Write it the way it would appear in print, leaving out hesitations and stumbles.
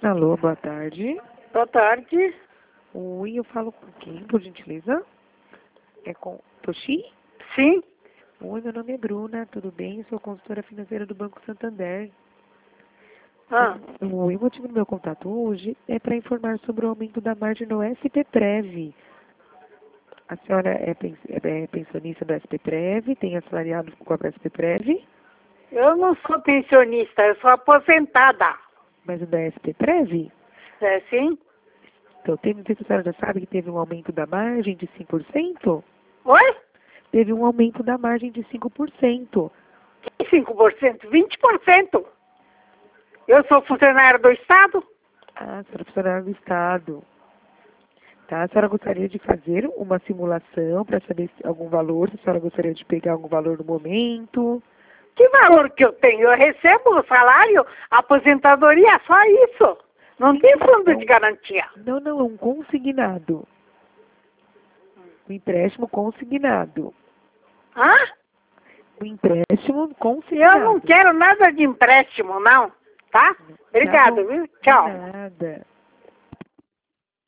Alô, boa tarde. Boa tarde. Oi, eu falo com quem, por gentileza? É com Toshi? Sim. Oi, meu nome é Bruna, tudo bem? Eu sou consultora financeira do Banco Santander. O motivo do meu contato hoje é para informar sobre o aumento da margem no SPPrev. A senhora é pensionista do SPPrev, tem assalariado com a SPPrev, Eu não sou pensionista, eu sou aposentada. mas o da SPPrev? É sim? Então, não sei se a senhora já sabe que teve um aumento da margem de 5%? Oi? Teve um aumento da margem de 5%. Que 5%? 20%. Eu sou funcionário do Estado? Ah, a senhora é funcionária do Estado. Tá, a senhora gostaria de fazer uma simulação para saber se algum valor, se a senhora gostaria de pegar algum valor no momento? Que valor que eu tenho? Eu recebo o salário, aposentadoria, só isso. Não tem fundo de garantia. Não, é um consignado. Um empréstimo consignado. Hã? Um empréstimo consignado. Eu não quero nada de empréstimo, não. Tá? Obrigado, Tá bom. viu? Tchau. De nada.